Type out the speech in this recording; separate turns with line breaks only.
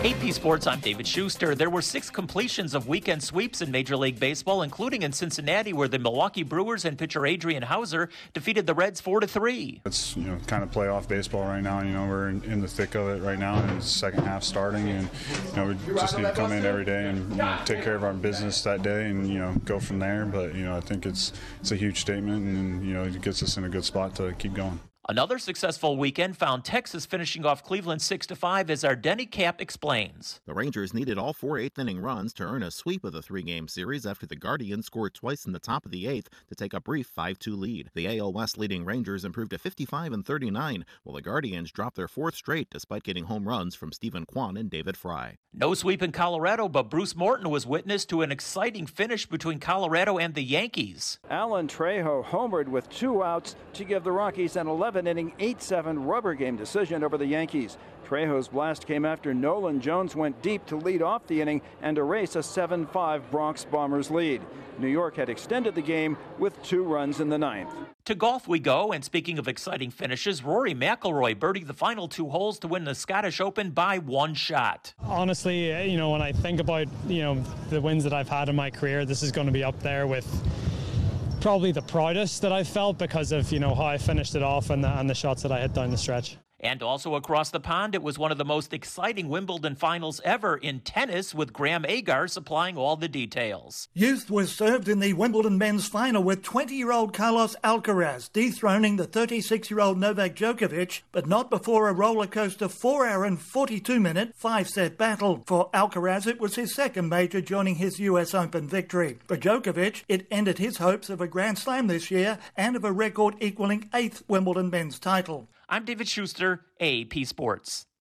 AP Sports, I'm David Schuster. There were 6 completions of weekend sweeps in Major League Baseball, including in Cincinnati, where the Milwaukee Brewers and pitcher Adrian Hauser defeated the Reds 4-3.
It's kind of playoff baseball right now. We're in the thick of it right now, and the second half starting, and we just need to come in every day and take care of our business that day, and go from there. But I think it's a huge statement, and it gets us in a good spot to keep going.
Another successful weekend found Texas finishing off Cleveland 6-5, as our Denny Cap explains.
The Rangers needed all 4 eighth-inning runs to earn a sweep of the 3-game series after the Guardians scored twice in the top of the 8th to take a brief 5-2 lead. The AL West leading Rangers improved to 55-39, while the Guardians dropped their 4th straight despite getting home runs from Stephen Kwan and David Fry.
No sweep in Colorado, but Bruce Morton was witness to an exciting finish between Colorado and the Yankees.
Alan Trejo homered with 2 outs to give the Rockies an 11-inning 8-7 rubber game decision over the Yankees. Trejo's blast came after Nolan Jones went deep to lead off the inning and erase a 7-5 Bronx Bombers lead. New York had extended the game with 2 runs in the 9th.
To golf we go, and speaking of exciting finishes, Rory McIlroy birdied the final 2 holes to win the Scottish Open by 1 shot.
Honestly, when I think about, the wins that I've had in my career, this is going to be up there with probably the proudest that I've felt because of, how I finished it off and the shots that I hit down the stretch.
And also across the pond, it was one of the most exciting Wimbledon finals ever in tennis, with Graham Agar supplying all the details.
Youth was served in the Wimbledon men's final with 20-year-old Carlos Alcaraz dethroning the 36-year-old Novak Djokovic, but not before a roller-coaster 4-hour and 42-minute 5-set battle. For Alcaraz, it was his second major, joining his US Open victory. For Djokovic, it ended his hopes of a Grand Slam this year and of a record equaling 8th Wimbledon men's title.
I'm David Schuster, AP Sports.